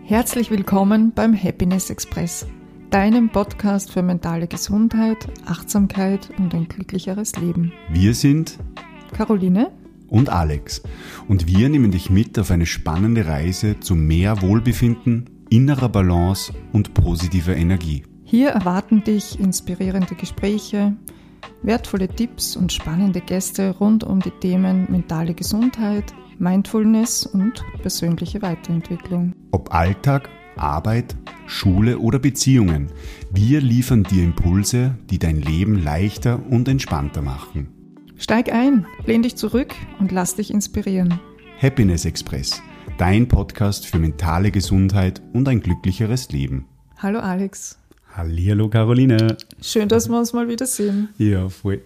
Herzlich willkommen beim Happiness Express, deinem Podcast für mentale Gesundheit, Achtsamkeit und ein glücklicheres Leben. Wir sind Caroline und Alex und wir nehmen dich mit auf eine spannende Reise zu mehr Wohlbefinden, innerer Balance und positiver Energie. Hier erwarten dich inspirierende Gespräche, wertvolle Tipps und spannende Gäste rund um die Themen mentale Gesundheit, Mindfulness und persönliche Weiterentwicklung. Ob Alltag, Arbeit, Schule oder Beziehungen, wir liefern dir Impulse, die dein Leben leichter und entspannter machen. Steig ein, lehn dich zurück und lass dich inspirieren. Happiness Express, dein Podcast für mentale Gesundheit und ein glücklicheres Leben. Hallo Alex. Hallihallo Caroline. Schön, dass wir uns mal wieder sehen. Ja, voll.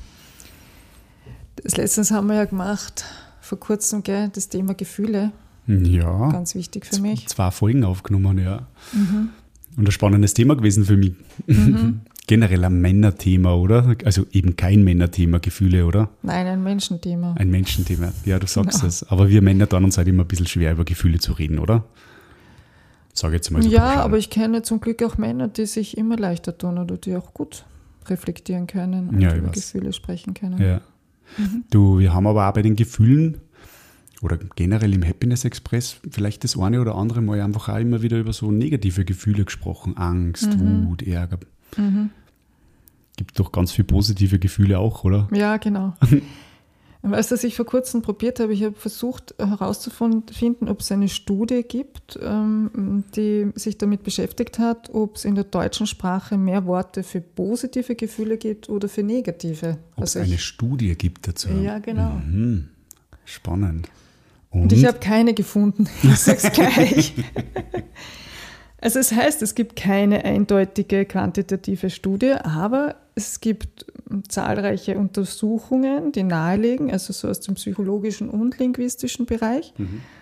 Das letztens haben wir ja gemacht, vor kurzem, gell, das Thema Gefühle. Ja. Ganz wichtig für mich. 2 Folgen aufgenommen, ja. Mhm. Und ein spannendes Thema gewesen für mich. Mhm. Generell ein Männerthema, oder? Also eben kein Männerthema, Gefühle, oder? Nein, ein Menschenthema. Ein Menschenthema, ja, du sagst Genau. es. Aber wir Männer tun uns halt immer ein bisschen schwer, über Gefühle zu reden, oder? Sag jetzt mal so. Ja, pauschal. aber ich kenne zum Glück auch Männer, die sich immer leichter tun oder die auch gut reflektieren können und Ja, ich über weiß. Gefühle sprechen können. Ja. Du, wir haben aber auch bei den Gefühlen oder generell im Happiness Express vielleicht das eine oder andere Mal einfach auch immer wieder über so negative Gefühle gesprochen. Angst, Wut, Ärger. Gibt doch ganz viele positive Gefühle auch, oder? Ja, genau. Weißt du, was ich vor kurzem probiert habe? Ich habe versucht herauszufinden, ob es eine Studie gibt, die sich damit beschäftigt hat, ob es in der deutschen Sprache mehr Worte für positive Gefühle gibt oder für negative. Ob es eine Studie gibt dazu. Ja, genau. Spannend. Und ich habe keine gefunden. Ich sage es gleich. Also es heißt, es gibt keine eindeutige quantitative Studie, aber es gibt zahlreiche Untersuchungen, die nahelegen, also so aus dem psychologischen und linguistischen Bereich,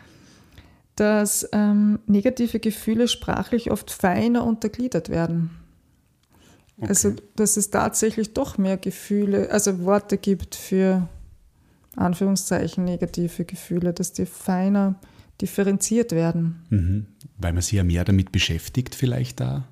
dass negative Gefühle sprachlich oft feiner untergliedert werden. Okay. Also dass es tatsächlich doch mehr Gefühle, also Worte gibt für Anführungszeichen negative Gefühle, dass die feiner differenziert werden. Weil man sich ja mehr damit beschäftigt vielleicht da.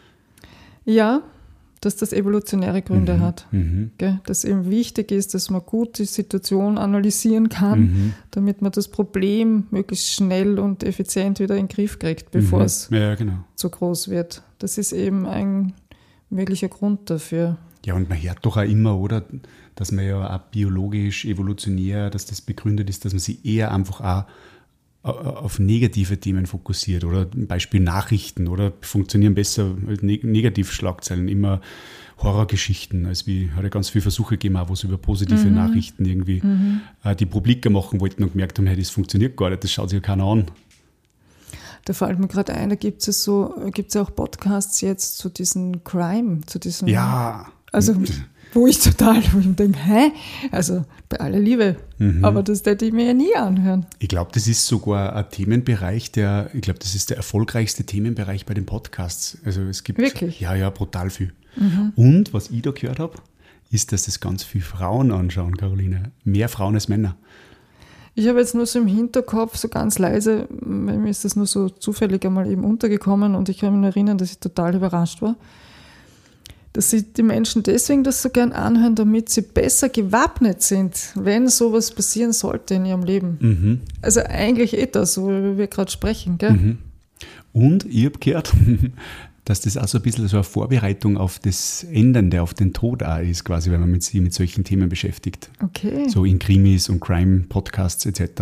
Ja, dass das evolutionäre Gründe hat. Gell? Dass eben wichtig ist, dass man gut die Situation analysieren kann, damit man das Problem möglichst schnell und effizient wieder in den Griff kriegt, bevor es Ja, genau. zu groß wird. Das ist eben ein möglicher Grund dafür. Ja, und man hört doch auch immer, oder, dass man ja auch biologisch, evolutionär, dass das begründet ist, dass man sich eher einfach auch auf negative Themen fokussiert, oder zum Beispiel Nachrichten, oder funktionieren besser als Negativschlagzeilen, immer Horrorgeschichten, als wie hat ja ganz viele Versuche gegeben, auch wo es über positive Nachrichten irgendwie die Publiker machen wollten und gemerkt haben, hey, das funktioniert gar nicht, das schaut sich ja keiner an. Da fällt mir gerade ein, da gibt es auch Podcasts jetzt zu diesen Crime, zu diesen... Ja. Also, wo ich denke, hä? Also, bei aller Liebe. Aber das hätte ich mir ja nie anhören. Ich glaube, das ist sogar ein Themenbereich, das ist der erfolgreichste Themenbereich bei den Podcasts. Also es gibt... Wirklich? Ja, brutal viel. Und was ich da gehört habe, ist, dass das ganz viele Frauen anschauen, Caroline. Mehr Frauen als Männer. Ich habe jetzt nur so im Hinterkopf, so ganz leise, weil mir ist das nur so zufällig einmal eben untergekommen und ich kann mich erinnern, dass ich total überrascht war, dass sich die Menschen deswegen das so gern anhören, damit sie besser gewappnet sind, wenn sowas passieren sollte in ihrem Leben. Also eigentlich das, worüber wir gerade sprechen, gell? Und ich habe gehört, dass das auch so ein bisschen so eine Vorbereitung auf das Ändernde, auf den Tod auch ist, quasi, wenn man sich mit solchen Themen beschäftigt. Okay. So in Krimis und Crime-Podcasts etc.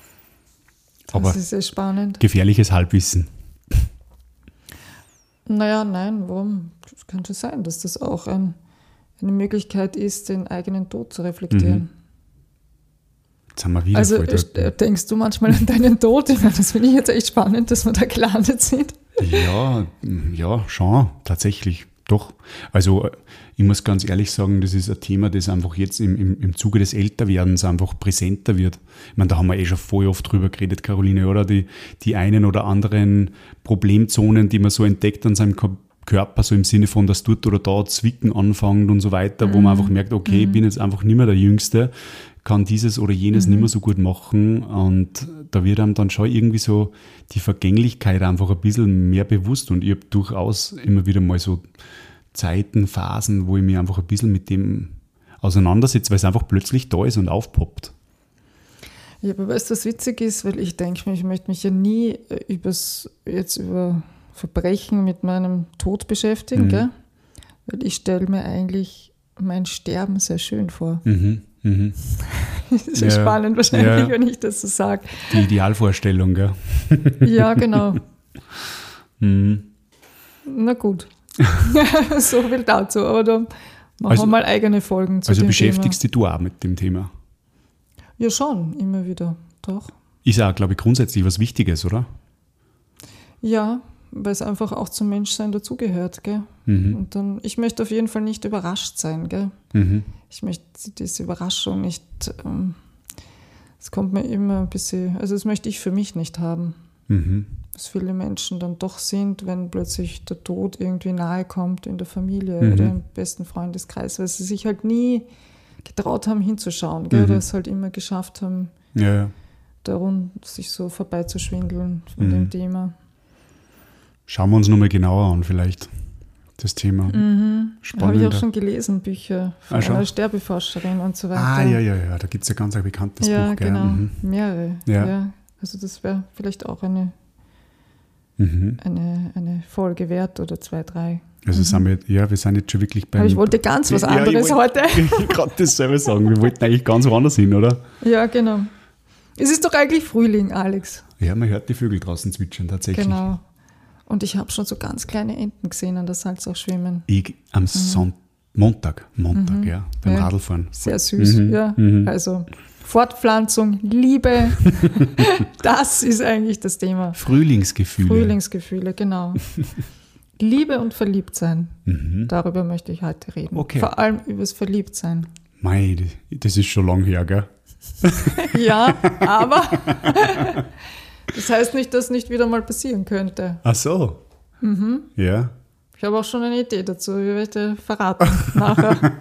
Aber das ist sehr spannend. gefährliches Halbwissen. Naja, nein, warum? Es könnte sein, dass das auch eine Möglichkeit ist, den eigenen Tod zu reflektieren. Jetzt haben wir wieder Also voll dort. denkst du manchmal an deinen Tod? Ich meine, das finde ich jetzt echt spannend, dass wir da gelandet sind. Ja, schon, tatsächlich, doch. Also ich muss ganz ehrlich sagen, das ist ein Thema, das einfach jetzt im Zuge des Älterwerdens einfach präsenter wird. Ich meine, da haben wir schon voll oft drüber geredet, Caroline, oder? Die einen oder anderen Problemzonen, die man so entdeckt an seinem Körper, so im Sinne von, dass dort oder da Zwicken anfängt und so weiter, wo man einfach merkt, okay, ich bin jetzt einfach nicht mehr der Jüngste. kann dieses oder jenes nicht mehr so gut machen und da wird einem dann schon irgendwie so die Vergänglichkeit einfach ein bisschen mehr bewusst und ich habe durchaus immer wieder mal so Zeiten, Phasen, wo ich mich einfach ein bisschen mit dem auseinandersetze, weil es einfach plötzlich da ist und aufpoppt. Ja, aber weißt du, was witzig ist, weil ich denke, ich möchte mich ja nie über Verbrechen mit meinem Tod beschäftigen, gell? Weil ich stelle mir eigentlich mein Sterben sehr schön vor. Das ist ja spannend wahrscheinlich, wenn ich das so sage. Die Idealvorstellung, gell? Ja, genau. Na gut. So viel dazu, aber da machen wir mal eigene Folgen zu dem Thema. Also beschäftigst dich du auch mit dem Thema? Ja, schon, immer wieder, doch. Ist auch, glaube ich, grundsätzlich was Wichtiges, oder? Ja, weil es einfach auch zum Menschsein dazugehört, gell? Und dann, ich möchte auf jeden Fall nicht überrascht sein, gell? Ich möchte diese Überraschung nicht, es kommt mir immer ein bisschen, also das möchte ich für mich nicht haben. Dass viele Menschen dann doch sind, wenn plötzlich der Tod irgendwie nahe kommt in der Familie oder im besten Freundeskreis, weil sie sich halt nie getraut haben hinzuschauen, gell? Oder es halt immer geschafft haben, darum sich so vorbeizuschwindeln von dem Thema. Schauen wir uns nochmal genauer an vielleicht, das Thema. Spannend. Habe ich auch schon gelesen, Bücher von einer Sterbeforscherin und so weiter. Ja, da gibt es ja ganz ein bekanntes Buch. Ja, genau, mehrere. Ja. Also das wäre vielleicht auch eine Folge wert oder 2, 3. Also wir sind jetzt schon wirklich beim... Aber ich wollte ganz was anderes heute. Ich wollte gerade dasselbe sagen, wir wollten eigentlich ganz woanders hin, oder? Ja, genau. Es ist doch eigentlich Frühling, Alex. Ja, man hört die Vögel draußen zwitschern, tatsächlich. Genau. Und ich habe schon so ganz kleine Enten gesehen an der Salzach schwimmen. Am Montag, ja, beim Radlfahren. Sehr süß, ja. Also Fortpflanzung, Liebe, das ist eigentlich das Thema. Frühlingsgefühle, genau. Liebe und Verliebtsein, darüber möchte ich heute reden. Okay. Vor allem über das Verliebtsein. Mei, das ist schon lang her, gell? Ja, aber das heißt nicht, dass nicht wieder mal passieren könnte. Ach so. Ja. Ich habe auch schon eine Idee dazu, ich werde verraten nachher.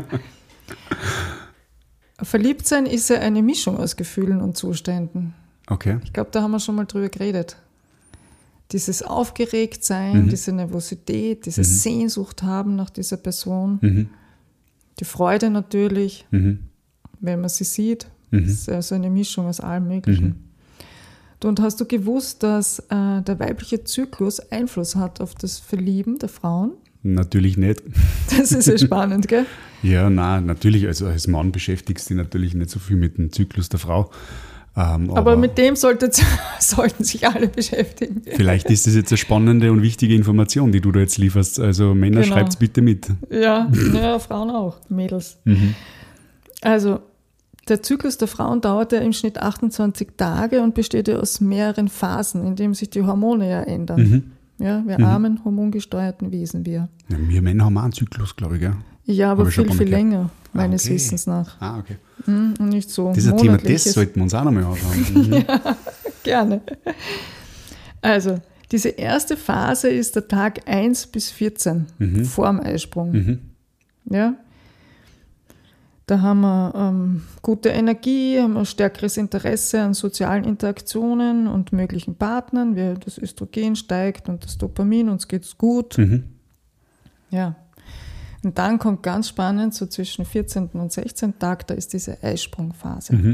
Verliebtsein ist ja eine Mischung aus Gefühlen und Zuständen. Okay. Ich glaube, da haben wir schon mal drüber geredet. Dieses Aufgeregtsein, diese Nervosität, diese Sehnsucht haben nach dieser Person, die Freude natürlich, wenn man sie sieht. Das ist also eine Mischung aus allem Möglichen. Und hast du gewusst, dass der weibliche Zyklus Einfluss hat auf das Verlieben der Frauen? Natürlich nicht. Das ist ja spannend, gell? Ja, nein, natürlich. Also als Mann beschäftigst du dich natürlich nicht so viel mit dem Zyklus der Frau. Aber mit dem sollten sich alle beschäftigen. Vielleicht ist das jetzt eine spannende und wichtige Information, die du da jetzt lieferst. Also Männer, schreibt's bitte mit. Ja, Frauen auch, Mädels. Also der Zyklus der Frauen dauert ja im Schnitt 28 Tage und besteht ja aus mehreren Phasen, in denen sich die Hormone ja ändern. Ja, wir armen, hormongesteuerten Wesen, wir. Ja, wir Männer haben auch einen Zyklus, glaube ich, gell? Ja, aber viel länger, meines Wissens nach. Okay. Und nicht so das ist ein Thema, das sollten wir uns auch nochmal anschauen. Ja, gerne. Also, diese erste Phase ist der Tag 1 bis 14 vor dem Eisprung. Ja. Da haben wir gute Energie, haben wir stärkeres Interesse an sozialen Interaktionen und möglichen Partnern. Das Östrogen steigt und das Dopamin, uns geht's gut. Ja. Und dann kommt ganz spannend, so zwischen 14. und 16. Tag, da ist diese Eisprungphase.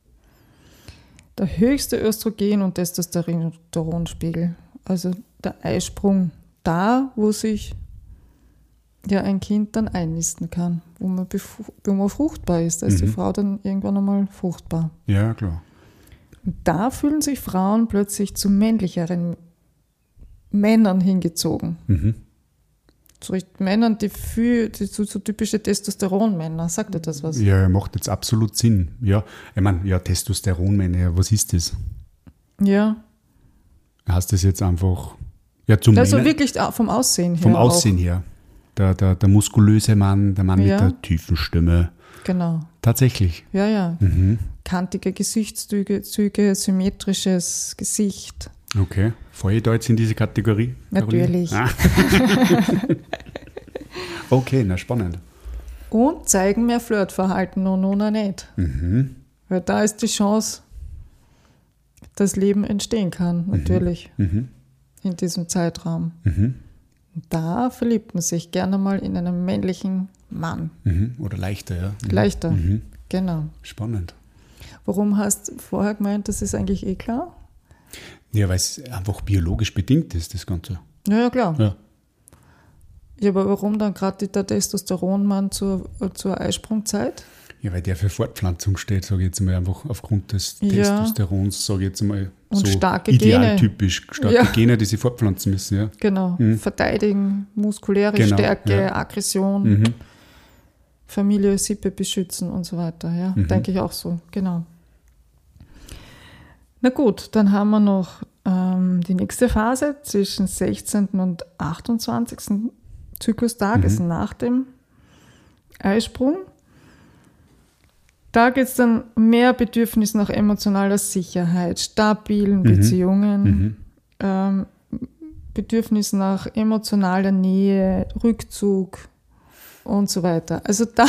Der höchste Östrogen- und Testosteronspiegel. Also der Eisprung da, wo sich ein Kind dann einnisten kann, wo man fruchtbar ist. Da ist die Frau dann irgendwann einmal fruchtbar. Ja, klar. Und da fühlen sich Frauen plötzlich zu männlicheren Männern hingezogen. Zu Männern, die so typische Testosteronmänner. Sagt dir das was? Ja, macht jetzt absolut Sinn. Ja, ich meine, Testosteronmänner, was ist das? Ja. Heißt das jetzt einfach... Ja, zum also wirklich vom Aussehen her. Vom Aussehen her. Der muskulöse Mann, der Mann mit der tiefen Stimme. Genau. Tatsächlich. Ja. Kantige Gesichtszüge, symmetrisches Gesicht. Okay. Falle ich da jetzt in diese Kategorie? Natürlich. Okay, na spannend. und zeigen mehr Flirtverhalten und noch nicht. Weil da ist die Chance, dass Leben entstehen kann, natürlich, in diesem Zeitraum. Und da verliebt man sich gerne mal in einen männlichen Mann. Oder leichter, ja. Leichter, genau. Spannend. Warum hast du vorher gemeint, das ist eigentlich eh klar? Ja, weil es einfach biologisch bedingt ist, das Ganze. Ja, klar. Ja. Ja, aber warum dann gerade der Testosteronmann zur Eisprungzeit? Ja, weil der für Fortpflanzung steht, sage ich jetzt mal, einfach aufgrund des Ja. Testosterons, sage ich jetzt mal, Und so starke idealtypisch. Starke Ja. Gene, die sich fortpflanzen müssen, ja. Genau, verteidigen, muskuläre Genau, Stärke, ja. Aggression, Familie, Sippe beschützen und so weiter. Ja, denke ich auch so, genau. Na gut, dann haben wir noch die nächste Phase zwischen 16. und 28. Zyklustag, also nach dem Eisprung. Da geht es dann mehr Bedürfnis nach emotionaler Sicherheit, stabilen Beziehungen, Bedürfnis nach emotionaler Nähe, Rückzug und so weiter. Also da,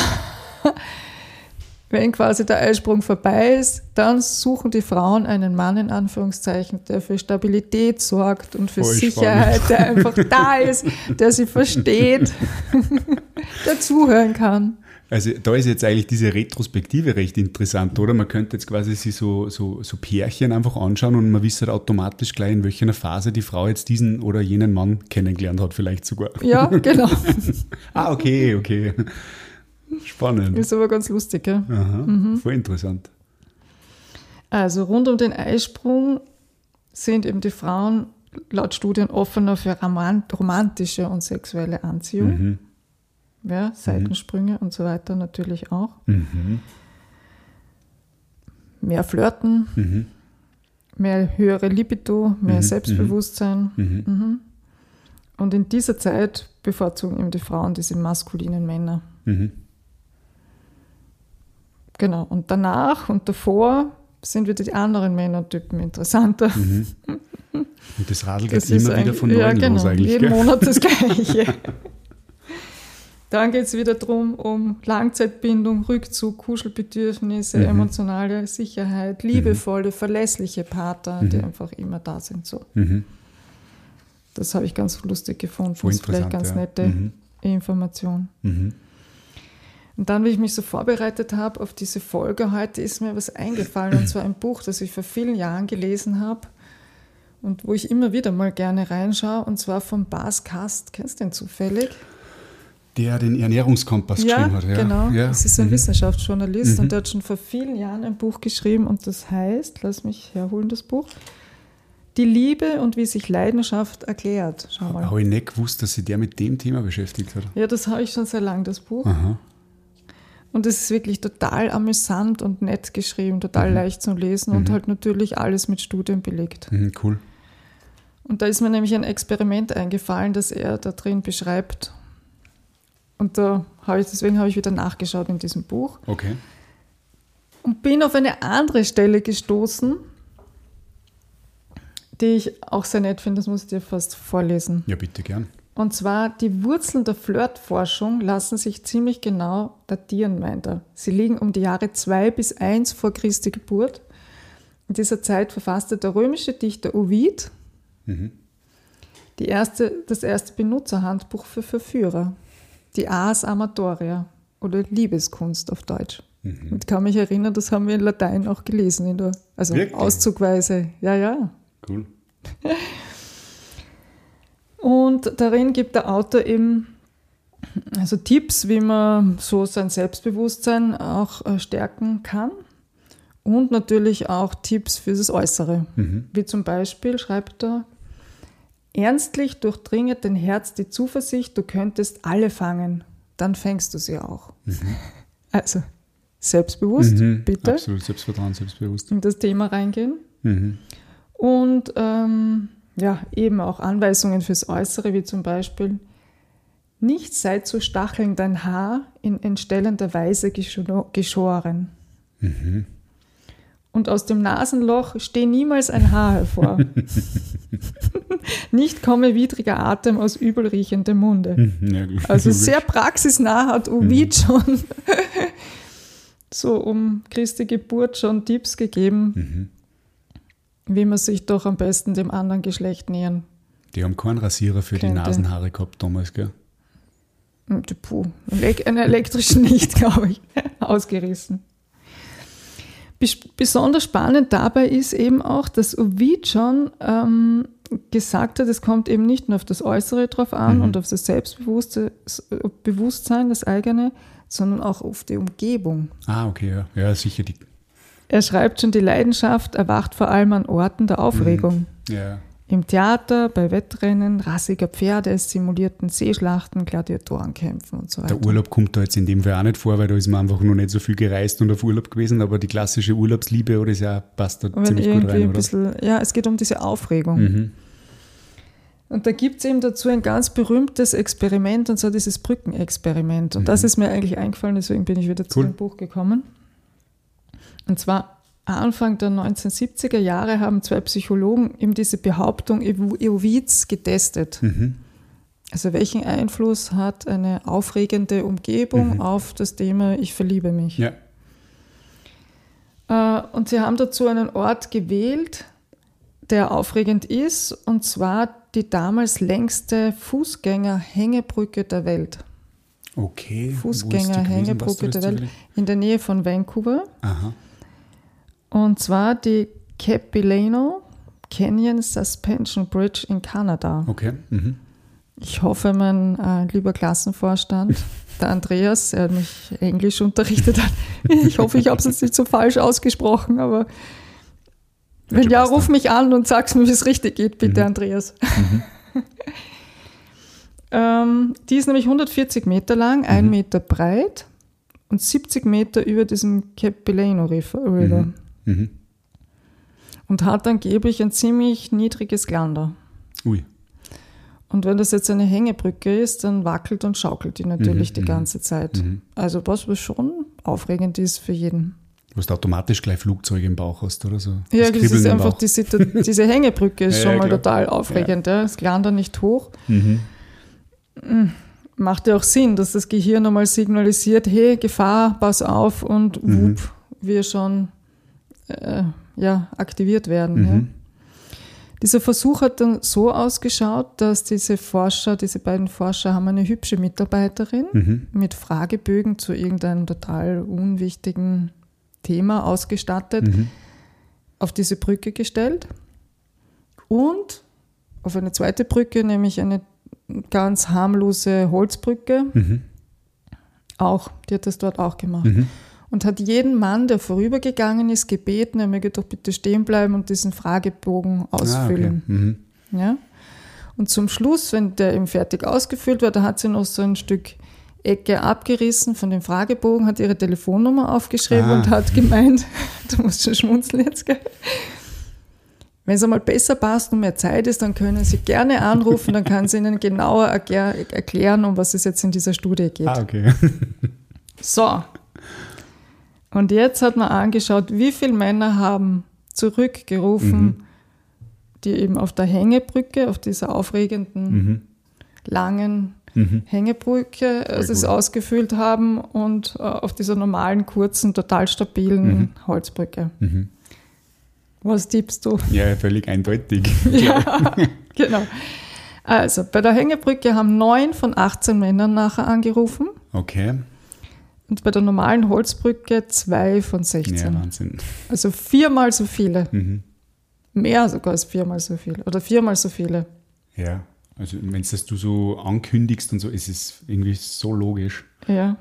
wenn quasi der Eisprung vorbei ist, dann suchen die Frauen einen Mann, in Anführungszeichen, der für Stabilität sorgt und für Voll Sicherheit, der einfach da ist, der sie versteht, der zuhören kann. Also da ist jetzt eigentlich diese Retrospektive recht interessant, oder? Man könnte jetzt quasi sich so Pärchen einfach anschauen und man wisse automatisch gleich, in welcher Phase die Frau jetzt diesen oder jenen Mann kennengelernt hat, vielleicht sogar. Ja, genau. Okay. Spannend. Ist aber ganz lustig, gell? Aha, voll interessant. Also rund um den Eisprung sind eben die Frauen laut Studien offener für romantische und sexuelle Anziehung. Ja, Seitensprünge und so weiter natürlich auch. Mehr Flirten, mehr höhere Libido, mehr Selbstbewusstsein. Und in dieser Zeit bevorzugen eben die Frauen diese maskulinen Männer. Genau, und danach und davor sind wieder die anderen Männertypen interessanter. Und das Radl Das geht ist immer wieder von ja, neuem genau, los eigentlich. jeden Gell? Monat das Gleiche. Dann geht es wieder darum, um Langzeitbindung, Rückzug, Kuschelbedürfnisse, emotionale Sicherheit, liebevolle, verlässliche Partner, die einfach immer da sind. So. Das habe ich ganz lustig gefunden. Voll Das ist vielleicht ganz nette Information. Und dann, wie ich mich so vorbereitet habe auf diese Folge heute, ist mir was eingefallen, und zwar ein Buch, das ich vor vielen Jahren gelesen habe und wo ich immer wieder mal gerne reinschaue, und zwar von Bas Kast. Kennst du den zufällig? Der den Ernährungskompass geschrieben hat. Ja, genau. Ja. Das ist ein Wissenschaftsjournalist und der hat schon vor vielen Jahren ein Buch geschrieben und das heißt, lass mich herholen, das Buch, Die Liebe und wie sich Leidenschaft erklärt. Schau mal. Habe ich nicht gewusst, dass sich der mit dem Thema beschäftigt hat. Ja, das habe ich schon sehr lange, das Buch. Aha. Und es ist wirklich total amüsant und nett geschrieben, total leicht zu lesen und halt natürlich alles mit Studien belegt. Cool. Und da ist mir nämlich ein Experiment eingefallen, das er da drin beschreibt. Und deswegen habe ich wieder nachgeschaut in diesem Buch. Okay. Und bin auf eine andere Stelle gestoßen, die ich auch sehr nett finde, das muss ich dir fast vorlesen. Ja, bitte gern. Und zwar, die Wurzeln der Flirtforschung lassen sich ziemlich genau datieren, meint er. Sie liegen um die Jahre 2 bis 1 vor Christi Geburt. In dieser Zeit verfasste der römische Dichter Ovid das erste Benutzerhandbuch für Verführer, die Ars Amatoria oder Liebeskunst auf Deutsch. Und ich kann mich erinnern, das haben wir in Latein auch gelesen, Wirklich? auszugweise. Ja. Cool. Und darin gibt der Autor eben also Tipps, wie man so sein Selbstbewusstsein auch stärken kann. Und natürlich auch Tipps für das Äußere. Wie zum Beispiel, schreibt er, ernstlich durchdringet dein Herz die Zuversicht, du könntest alle fangen, dann fängst du sie auch. Also selbstbewusst, bitte. Absolut, Selbstvertrauen, selbstbewusst. In das Thema reingehen. Und eben auch Anweisungen fürs Äußere, wie zum Beispiel, nicht sei zu stacheln dein Haar in entstellender Weise geschoren. Und und aus dem Nasenloch stehe niemals ein Haar hervor. Nicht komme widriger Atem aus übelriechendem Munde. Ja, Also sehr praxisnah hat Ovid schon so um Christi Geburt schon Tipps gegeben, wie man sich doch am besten dem anderen Geschlecht nähern Die haben keinen Rasierer für könnte. die Nasenhaare gehabt damals, gell? Puh, einen elektrischen nicht, glaube ich, ausgerissen. Besonders spannend dabei ist eben auch, dass Ovid schon gesagt hat, es kommt eben nicht nur auf das Äußere drauf an und auf das Selbstbewusstsein, das eigene, sondern auch auf die Umgebung. Ah, okay, ja. Ja, sicher. Er schreibt schon, die Leidenschaft erwacht vor allem an Orten der Aufregung. Ja. Im Theater, bei Wettrennen, rassiger Pferde, simulierten Seeschlachten, Gladiatorenkämpfen und so weiter. Der Urlaub kommt da jetzt in dem Fall auch nicht vor, weil da ist man einfach noch nicht so viel gereist und auf Urlaub gewesen, aber die klassische Urlaubsliebe oder ist ja, passt da ziemlich gut rein, oder? Bisschen, ja, es geht um diese Aufregung. Und da gibt es eben dazu ein ganz berühmtes Experiment, und zwar dieses Brückenexperiment. Und das ist mir eigentlich eingefallen, deswegen bin ich wieder zu dem Buch gekommen. Und zwar Anfang der 1970er Jahre haben 2 Psychologen eben diese Behauptung Ovids getestet. Also welchen Einfluss hat eine aufregende Umgebung auf das Thema Ich verliebe mich? Ja. Und sie haben dazu einen Ort gewählt, der aufregend ist, und zwar die damals längste Fußgänger-Hängebrücke der Welt. Okay. Fußgänger-Hängebrücke der Welt in der Nähe von Vancouver. Aha. Und zwar die Capilano Canyon Suspension Bridge in Kanada. Okay. Ich hoffe, mein lieber Klassenvorstand, der Andreas, der mich Englisch unterrichtet hat, ich hoffe, ich habe es jetzt nicht so falsch ausgesprochen, aber wenn ja, ruf mich an und sag's mir, wie es richtig geht, bitte, Andreas. Die ist nämlich 140 Meter lang, 1 Meter breit und 70 Meter über diesem Capilano River. Und hat angeblich ein ziemlich niedriges Glander. Ui. Und wenn das jetzt eine Hängebrücke ist, dann wackelt und schaukelt die natürlich die ganze Zeit. Also was schon aufregend ist für jeden. Du hast automatisch gleich Flugzeuge im Bauch hast oder so. Ja, das ist einfach diese Hängebrücke ist schon mal klar. total aufregend. Ja. Das Glander nicht hoch. Macht ja auch Sinn, dass das Gehirn einmal signalisiert, hey, Gefahr, pass auf, und wupp, wir schon aktiviert werden. Ja. Dieser Versuch hat dann so ausgeschaut, dass diese beiden Forscher haben eine hübsche Mitarbeiterin mit Fragebögen zu irgendeinem total unwichtigen Thema ausgestattet, auf diese Brücke gestellt und auf eine zweite Brücke, nämlich eine ganz harmlose Holzbrücke, auch, die hat das dort auch gemacht. Und hat jeden Mann, der vorübergegangen ist, gebeten, er möge doch bitte stehen bleiben und diesen Fragebogen ausfüllen. Ja? Und zum Schluss, wenn der eben fertig ausgefüllt war, da hat sie noch so ein Stück Ecke abgerissen von dem Fragebogen, hat ihre Telefonnummer aufgeschrieben und hat gemeint, du musst schon schmunzeln jetzt, gell? Wenn es einmal besser passt und mehr Zeit ist, dann können Sie gerne anrufen, dann kann sie Ihnen genauer erklären, um was es jetzt in dieser Studie geht. Okay. So. Und jetzt hat man angeschaut, wie viele Männer haben zurückgerufen, die eben auf der Hängebrücke, auf dieser aufregenden, langen Hängebrücke es ausgefüllt haben und auf dieser normalen, kurzen, total stabilen Holzbrücke. Was tippst du? Ja, völlig eindeutig. Ja, genau. Also, bei der Hängebrücke haben 9 von 18 Männern nachher angerufen. Okay. Und bei der normalen Holzbrücke 2 von 16. Ja, Wahnsinn. Also 4-mal so viele. Mehr sogar als 4-mal so viele. Oder 4-mal so viele. Ja, also wenn es das du so ankündigst und so, ist es irgendwie so logisch. Ja.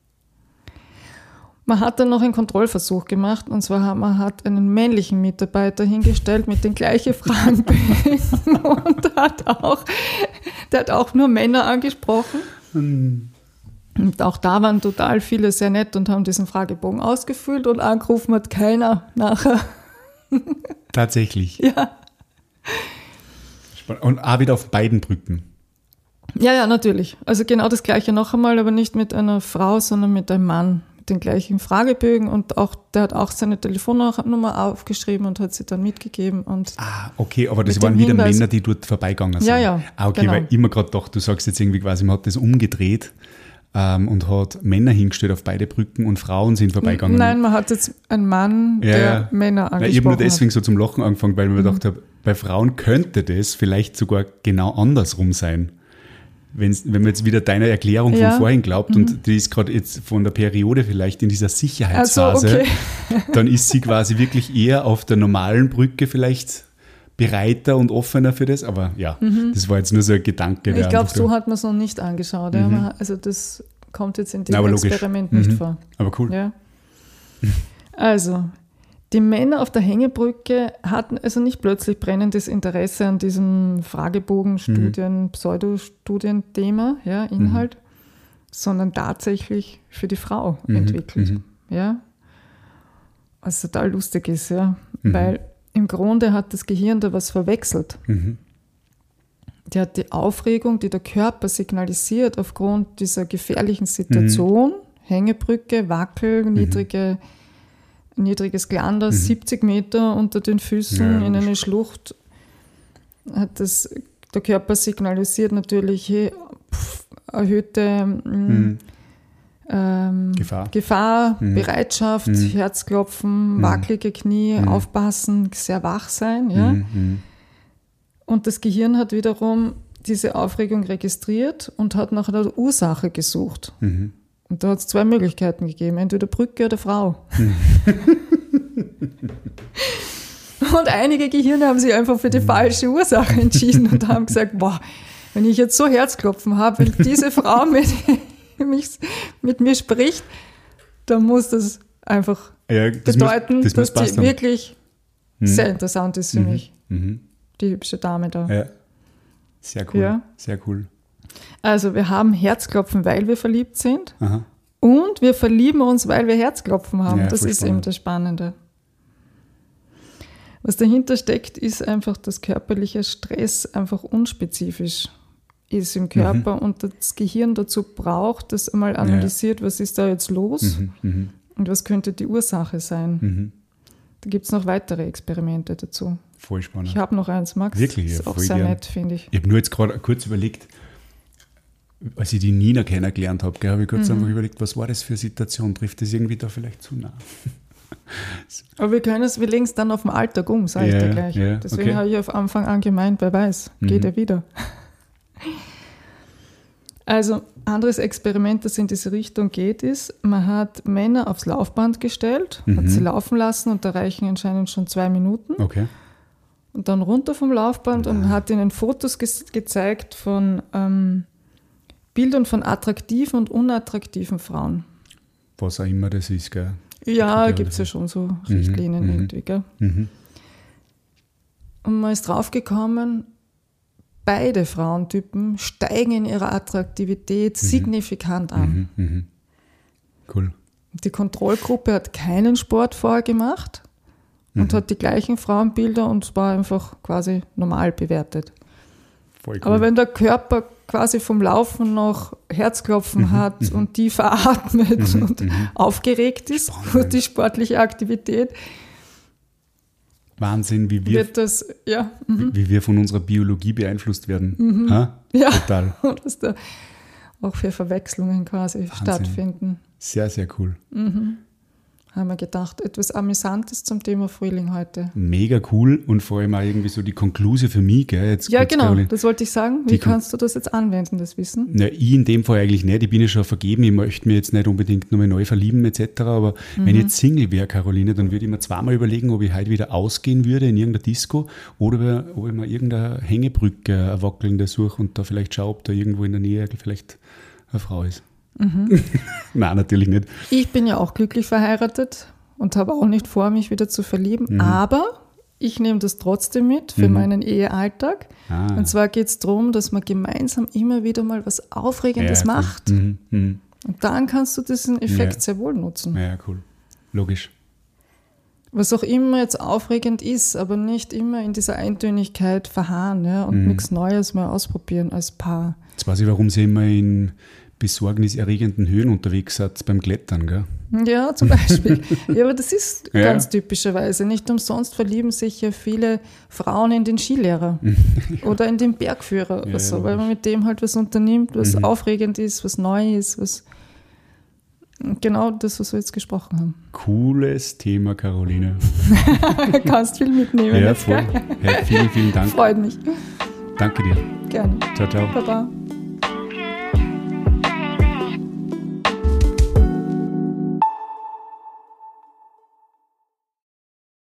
Man hat dann noch einen Kontrollversuch gemacht, und zwar man hat einen männlichen Mitarbeiter hingestellt mit den gleichen Fragenbögen und der hat auch nur Männer angesprochen. Und auch da waren total viele sehr nett und haben diesen Fragebogen ausgefüllt, und angerufen hat keiner nachher. Tatsächlich. Ja. Spannend. Und auch wieder auf beiden Brücken. Ja, natürlich. Also genau das Gleiche noch einmal, aber nicht mit einer Frau, sondern mit einem Mann. den gleichen Fragebögen und auch, der hat auch seine Telefonnummer aufgeschrieben und hat sie dann mitgegeben. Und okay, aber das mit waren dem wieder Hinweis, Männer, die dort vorbeigegangen sind. Ja, Okay, genau. weil ich mir gerade dachte, du sagst jetzt irgendwie quasi, man hat das umgedreht und hat Männer hingestellt auf beide Brücken und Frauen sind vorbeigegangen. Nein, man hat jetzt einen Mann, der Männer angesprochen Ich habe nur deswegen hat. so zum Lachen angefangen, weil ich mir gedacht habe, bei Frauen könnte das vielleicht sogar genau andersrum sein. Wenn man jetzt wieder deiner Erklärung von vorhin glaubt und die ist gerade jetzt von der Periode vielleicht in dieser Sicherheitsphase, Okay. dann ist sie quasi wirklich eher auf der normalen Brücke vielleicht bereiter und offener für das. Aber ja, das war jetzt nur so ein Gedanke. Ich glaube, so hat man es noch nicht angeschaut. Ja. Also das kommt jetzt in dem Experiment nicht vor. Aber cool. Ja. Also, die Männer auf der Hängebrücke hatten also nicht plötzlich brennendes Interesse an diesem Fragebogen-Studien, Pseudostudien-Thema, ja, Inhalt, sondern tatsächlich für die Frau entwickelt. Ja. Was total lustig ist, ja, weil im Grunde hat das Gehirn da was verwechselt. Die hat die Aufregung, die der Körper signalisiert aufgrund dieser gefährlichen Situation, Hängebrücke, Wackel, niedriges Glandas, 70 Meter unter den Füßen in eine Schlucht, hat der Körper signalisiert natürlich erhöhte Gefahr, Bereitschaft, Herzklopfen, wackelige Knie, aufpassen, sehr wach sein. Ja? Und das Gehirn hat wiederum diese Aufregung registriert und hat nach einer Ursache gesucht. Und da hat es 2 Möglichkeiten gegeben, entweder Brücke oder Frau. Und einige Gehirne haben sich einfach für die falsche Ursache entschieden und haben gesagt, boah, wenn ich jetzt so Herzklopfen habe, wenn diese Frau mit mir spricht, dann muss das einfach bedeuten, dass die wirklich sehr interessant ist für mich. Die hübsche Dame da. Ja. Sehr cool. Ja. Sehr cool. Also wir haben Herzklopfen, weil wir verliebt sind. Aha. Und wir verlieben uns, weil wir Herzklopfen haben. Ja, das ist spannend. eben das Spannende. Was dahinter steckt, ist einfach, dass körperlicher Stress einfach unspezifisch ist im Körper und das Gehirn dazu braucht, das einmal analysiert, was ist da jetzt los und was könnte die Ursache sein. Da gibt es noch weitere Experimente dazu. Voll spannend. Ich habe noch eins, Max. Wirklich? Das ist Ja, auch voll sehr gern. nett, finde ich. Ich habe nur jetzt gerade kurz überlegt, als ich die Nina kennengelernt habe, habe ich kurz einfach überlegt, was war das für eine Situation? Trifft das irgendwie da vielleicht zu nah? Aber wir legen es dann auf den Alltag um, sage ich dir gleich. Ja, Deswegen okay. habe ich auf Anfang an gemeint, wer weiß, geht er wieder. Also, anderes Experiment, das in diese Richtung geht, ist, man hat Männer aufs Laufband gestellt, hat sie laufen lassen und da reichen anscheinend schon 2 Minuten. Okay. Und dann runter vom Laufband und hat ihnen Fotos gezeigt von Bildern von attraktiven und unattraktiven Frauen. Was auch immer das ist, gell? Ja, gibt es ja schon so Richtlinien irgendwie, gell? Und man ist draufgekommen, beide Frauentypen steigen in ihrer Attraktivität signifikant an. Cool. Die Kontrollgruppe hat keinen Sport vorgemacht und hat die gleichen Frauenbilder und war einfach quasi normal bewertet. Voll cool. Aber wenn der Körper quasi vom Laufen noch Herzklopfen hat und tief atmet und aufgeregt ist durch die sportliche Aktivität, Wahnsinn, wie wird das, wie wir von unserer Biologie beeinflusst werden. Ha? Ja. Total. und was da auch für Verwechslungen quasi stattfinden. Sehr, sehr cool. Haben wir gedacht, etwas Amüsantes zum Thema Frühling heute. Mega cool und vor allem auch irgendwie so die Konklusion für mich, gell? Jetzt Ja, kurz, genau, Caroline. das wollte ich sagen. Wie kannst du das jetzt anwenden, das Wissen? Na, ich in dem Fall eigentlich nicht. Ich bin ja schon vergeben. Ich möchte mich jetzt nicht unbedingt nochmal neu verlieben etc. Aber wenn ich jetzt Single wäre, Caroline, dann würde ich mir zweimal überlegen, ob ich heute wieder ausgehen würde in irgendeiner Disco oder ob ich mir irgendeine Hängebrücke, eine wackelnde suche und da vielleicht schaue, ob da irgendwo in der Nähe vielleicht eine Frau ist. Nein, natürlich nicht. Ich bin ja auch glücklich verheiratet und habe auch nicht vor, mich wieder zu verlieben. Aber ich nehme das trotzdem mit für meinen Ehealltag. Und zwar geht es darum, dass man gemeinsam immer wieder mal was Aufregendes Ja, cool. macht. Und dann kannst du diesen Effekt sehr wohl nutzen. Ja, cool. Logisch. Was auch immer jetzt aufregend ist, aber nicht immer in dieser Eintönigkeit verharren, ja, und nichts Neues mehr ausprobieren als Paar. Jetzt weiß ich, warum sie immer in besorgniserregenden Höhen unterwegs seid beim Klettern, gell? Ja, zum Beispiel. Ja, aber das ist ganz typischerweise. Nicht umsonst verlieben sich ja viele Frauen in den Skilehrer oder in den Bergführer oder so, weil man mit dem halt was unternimmt, was aufregend ist, was neu ist, was genau das, was wir jetzt gesprochen haben. Cooles Thema, Caroline. Kannst viel mitnehmen. Ja, voll. Hey, vielen, vielen Dank. Freut mich. Danke dir. Gerne. Ciao, ciao. Baba.